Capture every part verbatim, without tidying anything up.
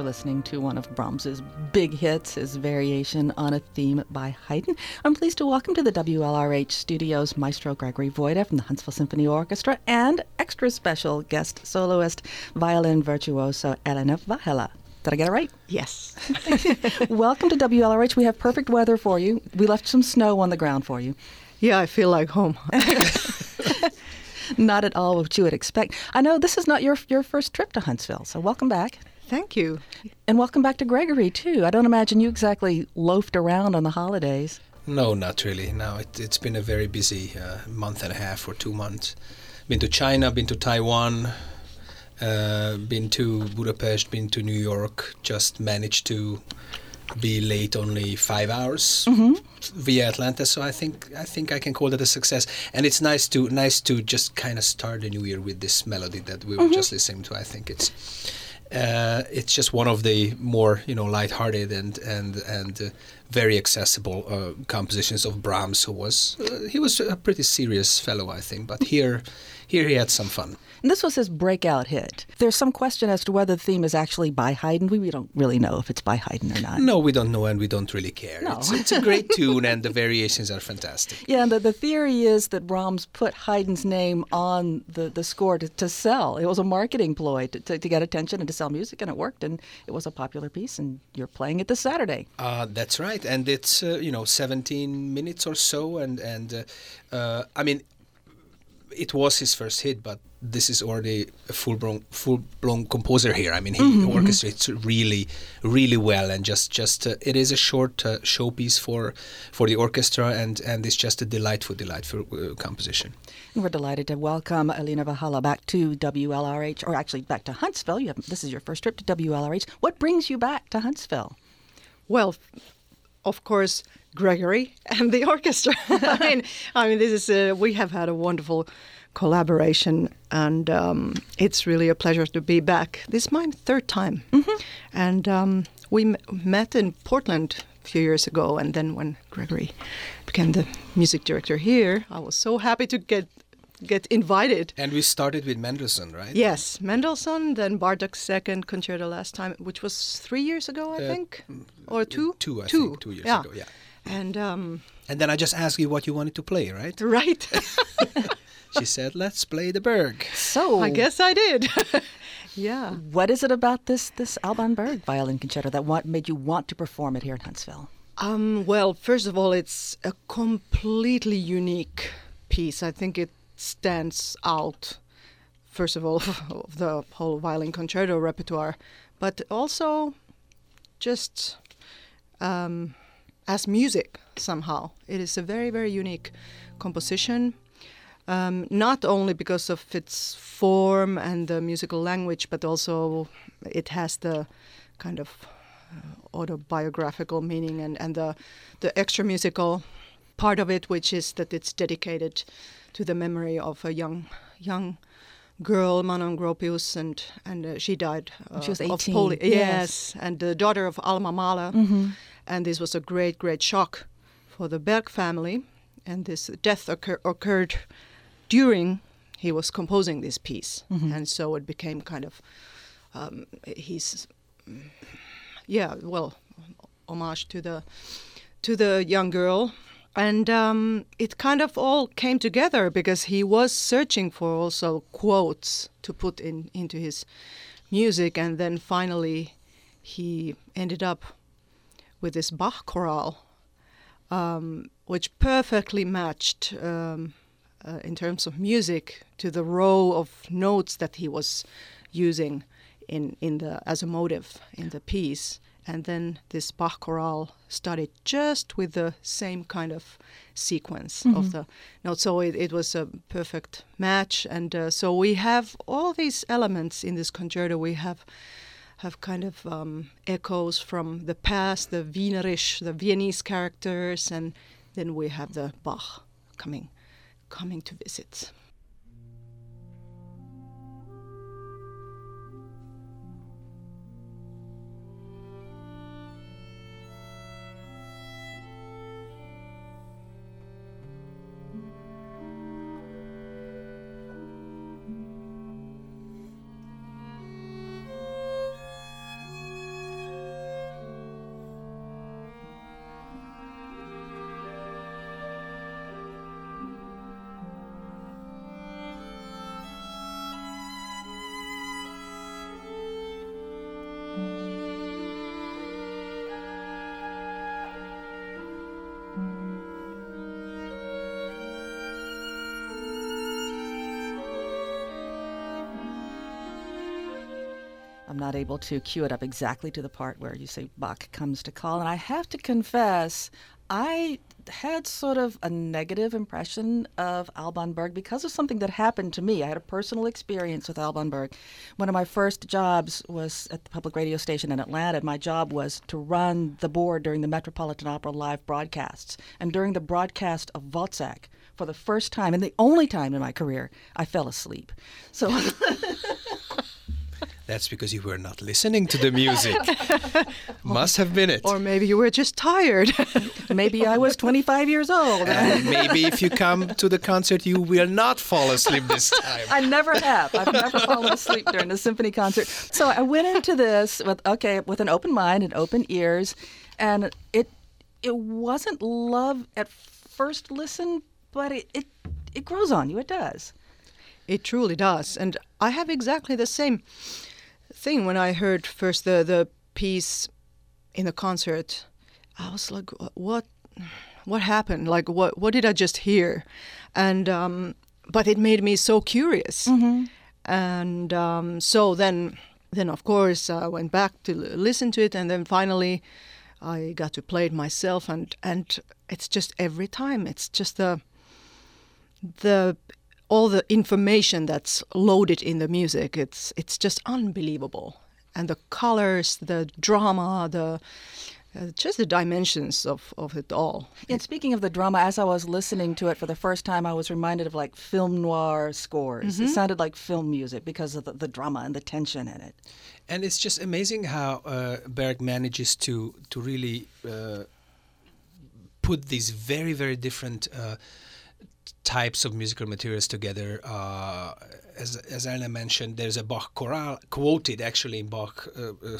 We're listening to one of Brahms's big hits, his variation on a theme by Haydn. I'm pleased to welcome to the W L R H studios Maestro Gregory Voida from the Huntsville Symphony Orchestra and extra special guest soloist, violin virtuoso Elena Vahela. Did I get it right? Yes. Welcome to W L R H. We have perfect weather for you. We left some snow on the ground for you. Yeah, I feel like home. Not at all what you would expect. I know this is not your your first trip to Huntsville, so welcome back. Thank you. And welcome back to Gregory, too. I don't imagine you exactly loafed around on the holidays. No, not really. No, it, it's been a very busy uh, month and a half or two months. Been to China, been to Taiwan, uh, been to Budapest, been to New York. Just managed to be late only five hours mm-hmm. via Atlanta, so I think I think I can call that a success. And it's nice to nice to just kind of start the new year with this melody that we were mm-hmm. just listening to. I think it's uh, it's just one of the more you know lighthearted and and and uh, very accessible uh, compositions of Brahms, who was uh, he was a pretty serious fellow, I think, but here here he had some fun. And this was his breakout hit. There's some question as to whether the theme is actually by Haydn. We, we don't really know if it's by Haydn or not. No, we don't know, and we don't really care. No. It's, it's a great tune, and the variations are fantastic. Yeah, and the, the theory is that Brahms put Haydn's name on the, the score to, to sell. It was a marketing ploy to, to, to get attention and to sell music, and it worked, and it was a popular piece, and you're playing it this Saturday. Uh, that's right, and it's, uh, you know, seventeen minutes or so, and, and uh, uh, I mean, it was his first hit, but this is already a full-blown, full-blown composer here. I mean, he mm-hmm. orchestrates really, really well, and just, just uh, it is a short uh, showpiece for for the orchestra, and, and it's just a delightful, delightful uh, composition. And we're delighted to welcome Elena Vahela back to W L R H, or actually back to Huntsville. You have, this is your first trip to W L R H. What brings you back to Huntsville? Well, of course, Gregory and the orchestra. I mean, I mean, this is a, we have had a wonderful collaboration, and um, it's really a pleasure to be back. This is my third time, mm-hmm. and um, we m- met in Portland a few years ago. And then when Gregory became the music director here, I was so happy to get get invited. And we started with Mendelssohn, right? Yes, Mendelssohn, then Bartók's second concerto last time, which was three years ago, I uh, think, or two. Two, I two. think, two years yeah. ago. Yeah. And um, and then I just asked you what you wanted to play, right? Right. She said, "Let's play the Berg." So I guess I did. Yeah. What is it about this this Alban Berg violin concerto that want, made you want to perform it here in Huntsville? Um, well, first of all, it's a completely unique piece. I think it stands out, first of all, of the whole violin concerto repertoire, but also just um, as music somehow. It is a very, very unique composition. Um, not only because of its form and the musical language, but also it has the kind of uh, autobiographical meaning and, and the, the extra musical part of it, which is that it's dedicated to the memory of a young young girl, Manon Gropius, and, and uh, she died uh, she was of eighteen. polio. Yes. yes, and the daughter of Alma Mahler. Mm-hmm. And this was a great, great shock for the Berg family. And this death occur- occurred during he was composing this piece. Mm-hmm. And so it became kind of um, his, yeah, well, homage to the to the young girl. And um, it kind of all came together because he was searching for also quotes to put in into his music. And then finally he ended up with this Bach chorale, um, which perfectly matched um, uh, in terms of music to the row of notes that he was using in, in the as a motive in the piece. And then this Bach chorale started just with the same kind of sequence mm-hmm. of the notes. So it, it was a perfect match. And uh, so we have all these elements in this concerto. We have have kind of um, echoes from the past, the Wienerisch, the Viennese characters, and then we have the Bach coming, coming to visit. not able to cue it up exactly to the part where you say Bach comes to call. And I have to confess, I had sort of a negative impression of Alban Berg because of something that happened to me. I had a personal experience with Alban Berg. One of my first jobs was at the public radio station in Atlanta. My job was to run the board during the Metropolitan Opera live broadcasts. And during the broadcast of Wozzeck, for the first time, and the only time in my career, I fell asleep. So that's because you were not listening to the music. Must have been it. Or maybe you were just tired. Maybe I was twenty-five years old. And maybe if you come to the concert, you will not fall asleep this time. I never have. I've never fallen asleep during a symphony concert. So I went into this with, okay, with an open mind and open ears. And it it wasn't love at first listen, but it, it, it grows on you. It does. It truly does. And I have exactly the same thing when I heard first the, the piece in the concert. I was like, what what happened? Like, what what did I just hear? And um, but it made me so curious. Mm-hmm. And um, so then, then of course, I went back to l- listen to it. And then finally, I got to play it myself. And, and it's just every time, it's just the the... all the information that's loaded in the music, it's it's just unbelievable. And the colors, the drama, the uh, just the dimensions of, of it all. And speaking of the drama, as I was listening to it for the first time, I was reminded of like film noir scores. Mm-hmm. It sounded like film music because of the, the drama and the tension in it. And it's just amazing how uh, Berg manages to, to really uh, put these very, very different uh, types of musical materials together. Uh, as as Elna mentioned, there's a Bach chorale quoted actually in Bach, uh, uh,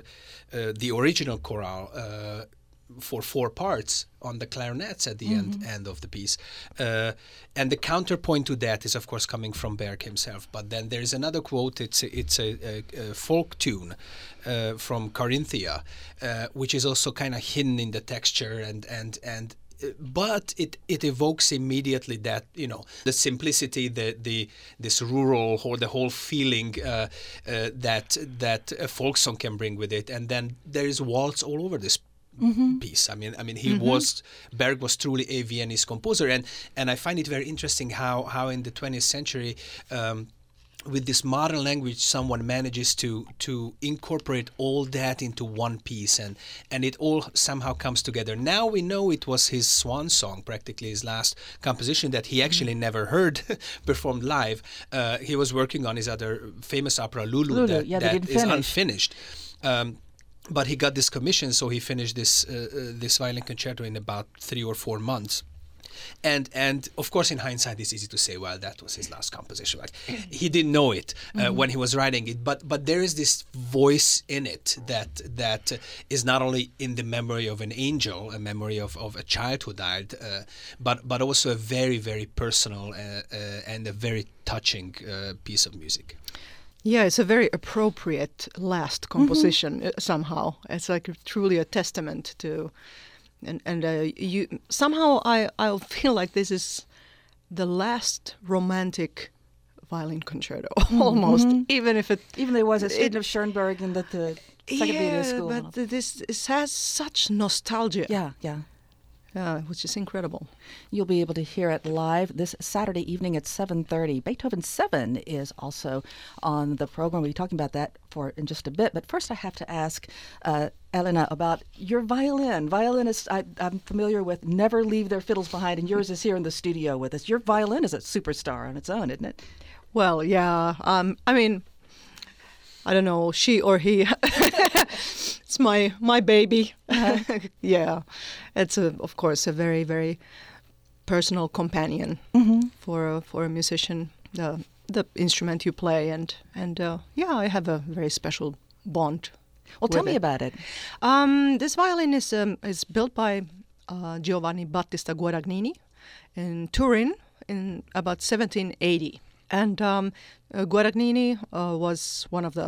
uh, the original chorale uh, for four parts on the clarinets at the mm-hmm. end end of the piece. Uh, and the counterpoint to that is of course coming from Berg himself. But then there's another quote. It's a, it's a, a, a folk tune uh, from Carinthia, uh, which is also kind of hidden in the texture and and and. But it, it evokes immediately that, you know, the simplicity, the the this rural or the whole feeling uh, uh, that that a folk song can bring with it, and then there is waltz all over this mm-hmm. piece. I mean, I mean, he mm-hmm. was Berg was truly a Viennese composer, and and I find it very interesting how how in the twentieth century. Um, with this modern language, someone manages to to incorporate all that into one piece, and and it all somehow comes together. Now we know it was his swan song, practically his last composition that he actually mm-hmm. never heard performed live. Uh, he was working on his other famous opera, Lulu, Lulu that, yeah, that is unfinished. Um, but he got this commission, so he finished this uh, uh, this violin concerto in about three or four months. And and of course, in hindsight, it's easy to say, well, that was his last composition. Like, he didn't know it uh, mm-hmm. when he was writing it, but but there is this voice in it that that uh, is not only in the memory of an angel, a memory of, of a child who died, uh, but but also a very very personal uh, uh, and a very touching uh, piece of music. Yeah, it's a very appropriate last composition mm-hmm. somehow. It's like truly a testament to. And and uh, you somehow I I feel like this is the last romantic violin concerto mm-hmm. almost, even if it even there was a student of Schoenberg in the, the second yeah, school. but this it has such nostalgia. Yeah, yeah. Yeah, which is incredible. You'll be able to hear it live this Saturday evening at seven thirty. Beethoven seven is also on the program. We'll be talking about that for in just a bit. But first I have to ask uh, Elna about your violin. Violinists I, I'm familiar with never leave their fiddles behind, and yours is here in the studio with us. Your violin is a superstar on its own, isn't it? Well, yeah. Um, I mean, I don't know, she or he. It's my my baby. Uh-huh. Yeah, it's a, of course a very very personal companion mm-hmm. for a, for a musician. The the instrument you play, and and uh, yeah, I have a very special bond. Well, tell me it. about it. Um, this violin is um, is built by uh, Giovanni Battista Guadagnini in Turin in about seventeen eighty. And um, uh, Guadagnini uh, was one of the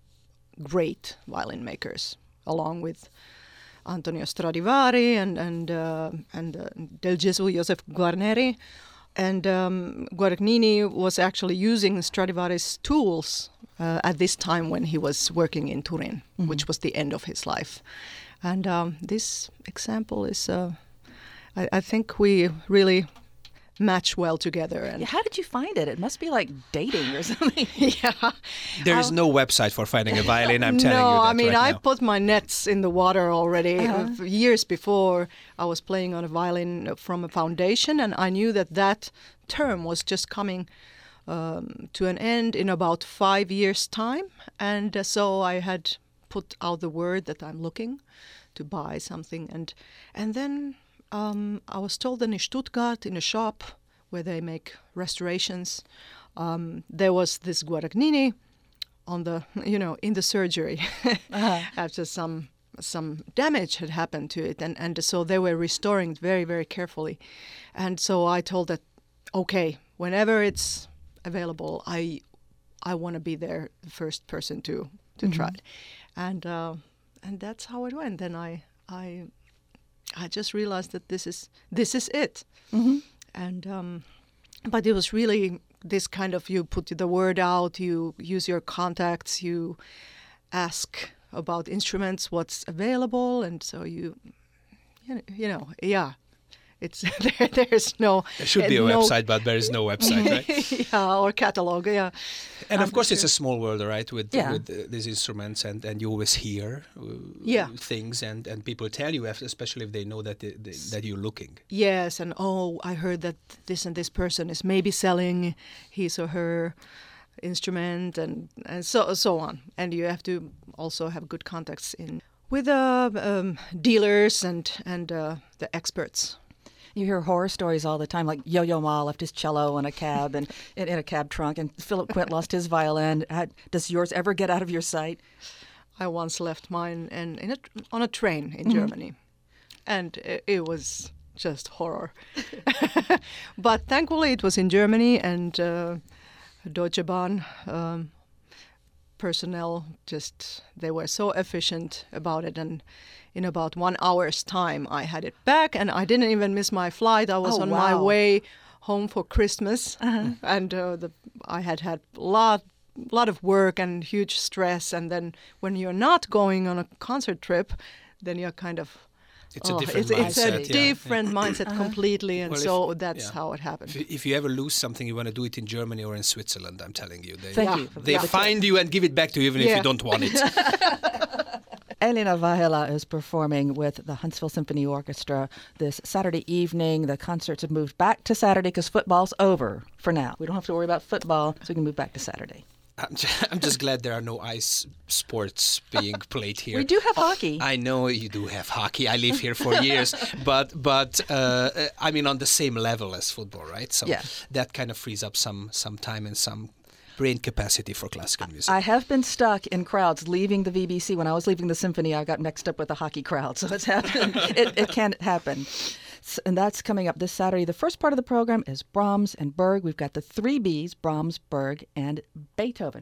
great violin makers, along with Antonio Stradivari and and uh, and uh, Del Gesù Joseph Guarneri. And um, Guadagnini was actually using Stradivari's tools uh, at this time when he was working in Turin, Mm-hmm. which was the end of his life. And um, this example is, uh, I, I think we really match well together. And How did you find it? It must be like dating or something. yeah. There is no website for finding a violin. I'm telling no, you that I mean, right I now. put my nets in the water already. Uh-huh. Uh, years before. I was playing on a violin from a foundation, and I knew that that term was just coming um, to an end in about five years' time. And uh, so I had put out the word that I'm looking to buy something. And, and then um, I was told that in Stuttgart, in a shop where they make restorations, um, there was this Guadagnini on the, you know, in the surgery Uh-huh. after some some damage had happened to it, and and so they were restoring it very very carefully, and so I told that, okay, whenever it's available, I I want to be there, the first person to to Mhm. try it, and uh, and that's how it went. Then I I I just realized that this is this is it, Mhm. and um, but it was really this kind of, you put the word out, you use your contacts, you ask about instruments, what's available, and so you, you know, you know yeah, it's there. There's no There should be a uh, no- website, but there is no website, right? yeah, or catalog, yeah. And of Um, course, it's sure. a small world, right? With Yeah. with uh, these instruments, and, and you always hear uh, Yeah. things, and, and people tell you, if- especially if they know that they, they, that you're looking. Yes, and oh, I heard that this and this person is maybe selling his or her instrument, and, and so so on. And you have to also have good contacts in with uh, um, dealers and and uh, the experts. You hear horror stories all the time, like Yo-Yo Ma left his cello in a cab and in, in a cab trunk, and Philip Quint lost his violin. Had, does yours ever get out of your sight? I once left mine in, in a, on a train in Mhm. Germany, and it, it was just horror. But thankfully, it was in Germany, and uh, Deutsche Bahn um, personnel just, they were so efficient about it, and in about one hour's time, I had it back, and I didn't even miss my flight. I was Oh, on my wow. way home for Christmas, Uh-huh. and uh, the, I had had a lot, lot of work and huge stress. And then when you're not going on a concert trip, then you're kind of It's oh, a different it's, mindset. it's a yeah, different mindset Uh-huh. completely, and Well, so if- that's yeah. how it happened. If, if you ever lose something, you want to do it in Germany or in Switzerland. I'm telling you, they Thank Yeah. you. for they the tip. find you and give it back to you even if Yeah. you don't want it. Elina Vahela is performing with the Huntsville Symphony Orchestra this Saturday evening. The concerts have moved back to Saturday because football's over for now. We don't have to worry about football, so we can move back to Saturday. I'm just, I'm just glad there are no ice sports being played here. We do have hockey. I know you do have hockey. I live here for years, but but uh, uh, I mean on the same level as football, right? So Yeah. that kind of frees up some some time and some brain capacity for classical music. I have been stuck in crowds leaving the V B C. When I was leaving the symphony, I got mixed up with the hockey crowd. So it's happened. it, it can happen. S- And that's coming up this Saturday. The first part of the program is Brahms and Berg. We've got the three Bs, Brahms, Berg, and Beethoven.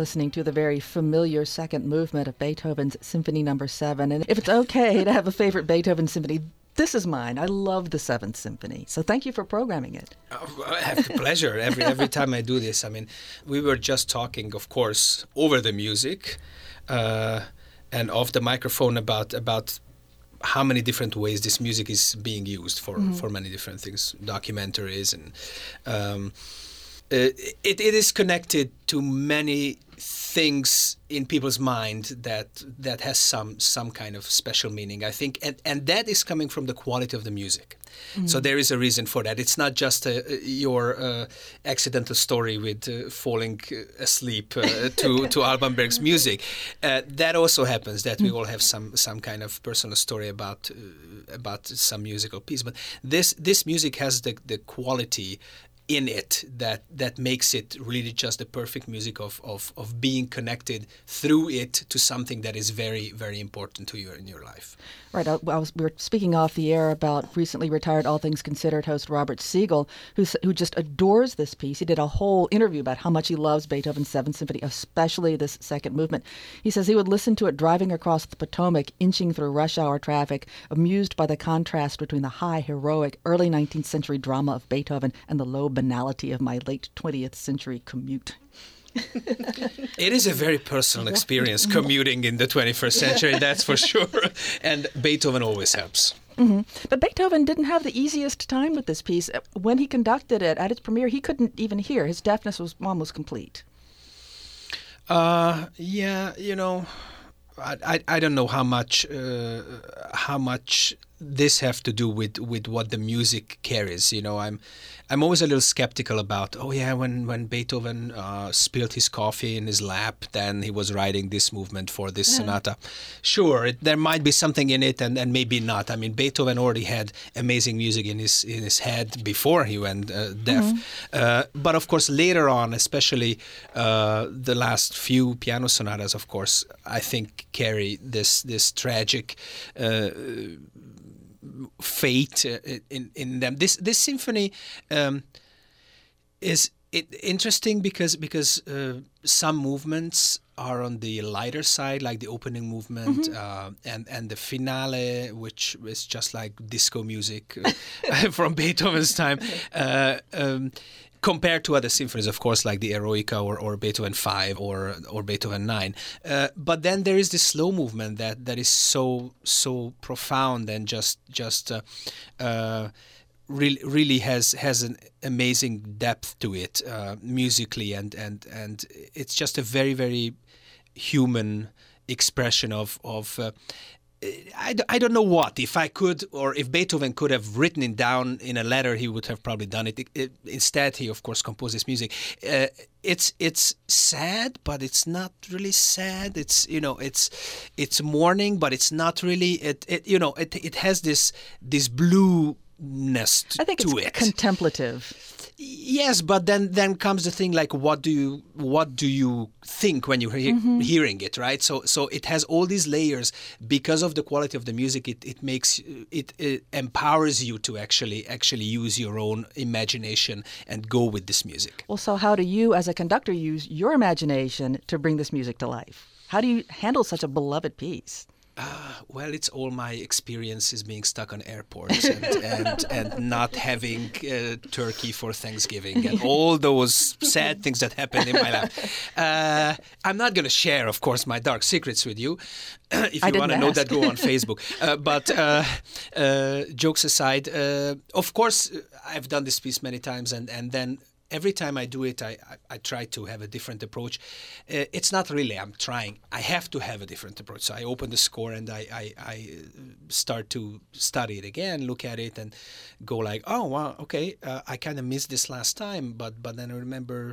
listening to the very familiar second movement of Beethoven's Symphony Number Seven. And if it's okay to have a favorite Beethoven symphony, this is mine. I love the Seventh Symphony. So thank you for programming it. Oh, I have the pleasure every every time I do this. I mean, we were just talking, of course, over the music uh, and off the microphone about about how many different ways this music is being used for, mm-hmm. for many different things, documentaries and. Um, Uh, it, it is connected to many things in people's mind that that has some some kind of special meaning, I think, and, and that is coming from the quality of the music. Mm-hmm. So there is a reason for that. It's not just a, your uh, accidental story with uh, falling asleep uh, to to Alban Berg's music. Uh, that also happens. That we all have some some kind of personal story about uh, about some musical piece. But this this music has the the quality in it that that makes it really just the perfect music of, of, of being connected through it to something that is very, very important to you in your life. Right. I, I was, we were speaking off the air about recently retired All Things Considered host Robert Siegel, who, who just adores this piece. He did a whole interview about how much he loves Beethoven's Seventh Symphony, especially this second movement. He says he would listen to it driving across the Potomac, inching through rush hour traffic, amused by the contrast between the high, heroic, early nineteenth century drama of Beethoven and the low banality of my late twentieth century commute. It is a very personal experience commuting in the twenty-first century, that's for sure. And Beethoven always helps. Mm-hmm. But Beethoven didn't have the easiest time with this piece. When he conducted it at its premiere, he couldn't even hear. His deafness was almost complete. Uh, yeah, you know, I, I, I don't know how much uh, how much this have to do with, with what the music carries. You know, I'm I'm always a little skeptical about, oh yeah, when, when Beethoven uh, spilled his coffee in his lap, then he was writing this movement for this yeah. sonata. Sure, it, there might be something in it and, and maybe not. I mean, Beethoven already had amazing music in his in his head before he went uh, deaf. Mm-hmm. Uh, but of course, later on, especially uh, the last few piano sonatas, of course, I think carry this, this tragic uh, fate uh, in in them. This this symphony um, is it interesting because because uh, some movements are on the lighter side, like the opening movement, mm-hmm. uh, and and the finale, which is just like disco music uh, from Beethoven's time. Uh, um, Compared to other symphonies, of course, like the Eroica or, or Beethoven five or or Beethoven nine. Uh, but then there is this slow movement that, that is so so profound and just just uh, uh, really really has has an amazing depth to it uh, musically, and, and and it's just a very very human expression of of. Uh, I, I don't know what. If I could, or if Beethoven could have written it down in a letter, he would have probably done it. It, it instead, he, of course, composed this music. Uh, it's it's sad, but it's not really sad. It's, you know, it's it's mourning, but it's not really. It, it you know, it it has this this blueness t- I think to it's it. Contemplative. Yes, but then, then comes the thing like what do you what do you think when you're he- mm-hmm. hearing it, right? So so it has all these layers because of the quality of the music. It it makes it, it empowers you to actually actually use your own imagination and go with this music. Well, so how do you, as a conductor, use your imagination to bring this music to life? How do you handle such a beloved piece? Uh, well, it's all my experiences being stuck on airports and, and, and not having uh, turkey for Thanksgiving and all those sad things that happened in my life. Uh, I'm not going to share, of course, my dark secrets with you. If you want to know that, go on Facebook. Uh, but uh, uh, jokes aside, uh, of course, I've done this piece many times, and, and then every time I do it, I, I, I try to have a different approach. Uh, it's not really I'm trying. I have to have a different approach. So I open the score and I, I, I start to study it again, look at it and go like, oh, wow, okay, uh, I kind of missed this last time. But but then I remember,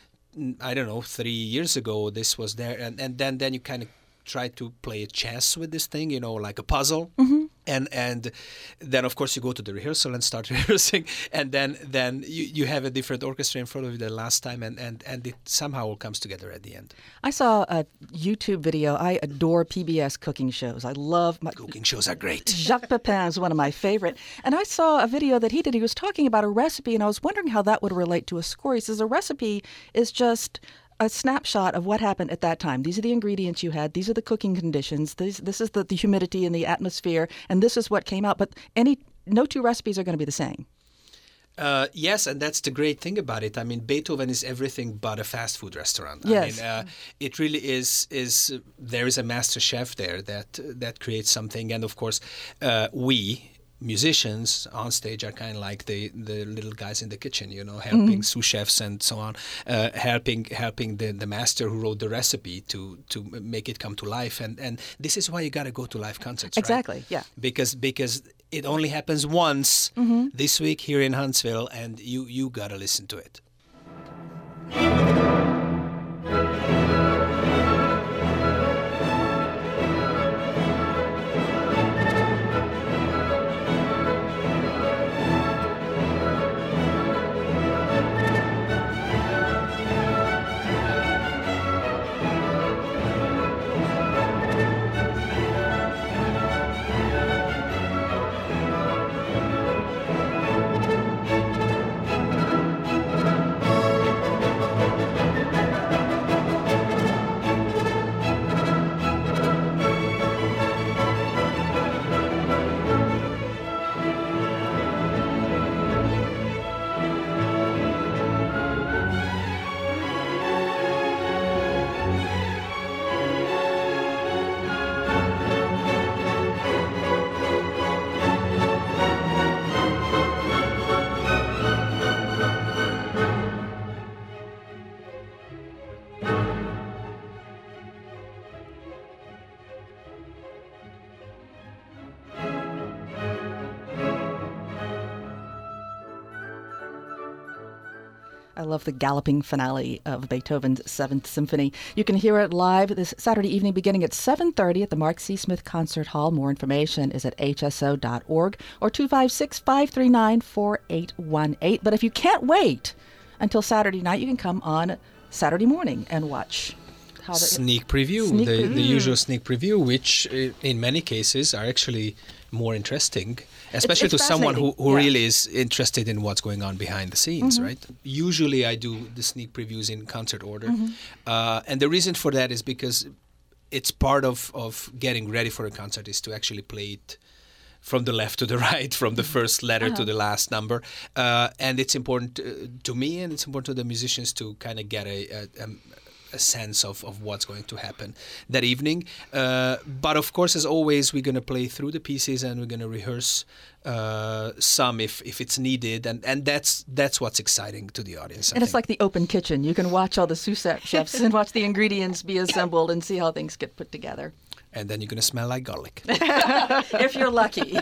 I don't know, three years ago, this was there. And, and then, then you kind of try to play chess with this thing, you know, like a puzzle. Mm-hmm. And and then, of course, you go to the rehearsal and start rehearsing. And then then you, you have a different orchestra in front of you than last time. And, and, and it somehow all comes together at the end. I saw a YouTube video. I adore P B S cooking shows. I love my... Cooking shows are great. Jacques Pepin is one of my favorite. And I saw a video that he did. He was talking about a recipe, and I was wondering how that would relate to a score. He says a recipe is just a snapshot of what happened at that time. These are the ingredients you had. These are the cooking conditions. This, this is the, the humidity and the atmosphere, and this is what came out. But any no two recipes are going to be the same. Uh, yes, and that's the great thing about it. I mean, Beethoven is everything but a fast food restaurant. Yes. I mean, uh, it really is. Is there is a master chef there that that creates something, and of course, uh, we musicians on stage are kind of like the the little guys in the kitchen, you know, helping mm-hmm. sous chefs and so on, uh, helping helping the, the master who wrote the recipe to to make it come to life. And and this is why you got to go to live concerts. Exactly. Right? Yeah. Because because. It only happens once mm-hmm. this week here in Huntsville, and you, you got to listen to it. I love the galloping finale of Beethoven's Seventh Symphony. You can hear it live this Saturday evening beginning at seven thirty at the Mark C. Smith Concert Hall. More information is at h s o dot org or two five six, five three nine, four eight one eight. But if you can't wait until Saturday night, you can come on Saturday morning and watch. How the, sneak preview, sneak the, preview. the usual sneak preview, which uh, in many cases are actually more interesting, especially it's, it's to someone who, who yeah. really is interested in what's going on behind the scenes, mm-hmm. right? Usually I do the sneak previews in concert order. Mm-hmm. Uh, and the reason for that is because it's part of, of getting ready for a concert is to actually play it from the left to the right, from the first letter uh-huh. to the last number. Uh, and it's important uh, to me and it's important to the musicians to kind of get a, a, a a sense of, of what's going to happen that evening. Uh, but of course, as always, we're going to play through the pieces and we're going to rehearse uh, some if, if it's needed. And, and that's that's what's exciting to the audience. I and think. It's like the open kitchen. You can watch all the sous chefs and watch the ingredients be assembled and see how things get put together. And then you're going to smell like garlic. If you're lucky.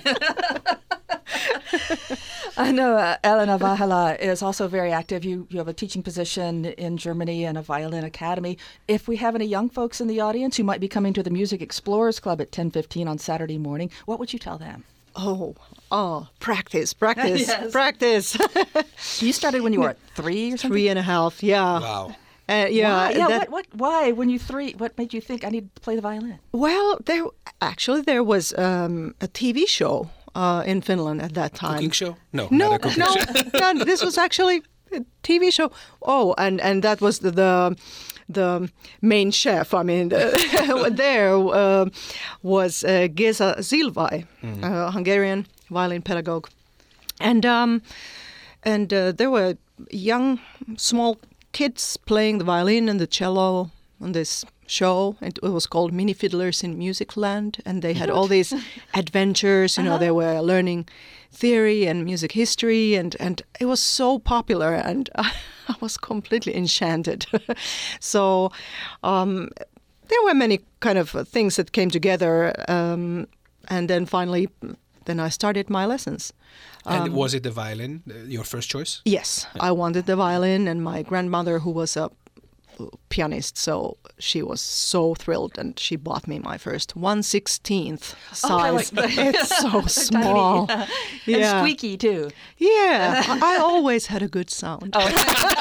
I know uh, Elena Vähälä is also very active. You you have a teaching position in Germany and a violin academy. If we have any young folks in the audience who might be coming to the Music Explorers Club at ten fifteen on Saturday morning, what would you tell them? Oh, oh, practice, practice, Yes. practice. You started when you were three or something? Three and a half, yeah. Wow. Uh, yeah, Why? Yeah. that- What? What? Why? When you three, what made you think I need to play the violin? Well, there actually there was um, a T V show uh, in Finland at that time. Cooking show? No, No, not a cooking no, show. no. This was actually a T V show. Oh, and, and that was the the, the main chef. I mean, the, there uh, was uh, Gesa Zilvai, mm-hmm. a Hungarian violin pedagogue, and um, and uh, there were young, small kids playing the violin and the cello on this show. It, it was called Mini Fiddlers in Music Land, and they had all these adventures. You know, Uh-huh. they were learning theory and music history, and, and it was so popular, and I, I was completely enchanted. So um, there were many kind of things that came together, um, and then finally, then I started my lessons. And Um, was it the violin, uh, your first choice? Yes, I wanted the violin, and my grandmother, who was a pianist, so she was so thrilled, and she bought me my first one sixteenth size. Oh, I like that. It's so small. Tiny, Yeah. And squeaky too. Yeah, I I always had a good sound. Oh.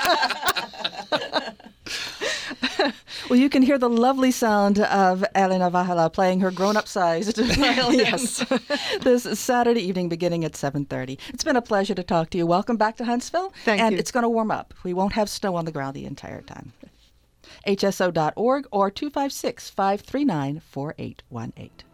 Well, you can hear the lovely sound of Elena Vähälä playing her grown-up-sized violin. Yes. This Saturday evening beginning at seven thirty. It's been a pleasure to talk to you. Welcome back to Huntsville. Thank and you. it's going to warm up. We won't have snow on the ground the entire time. h s o dot org or two five six, five three nine, four eight one eight.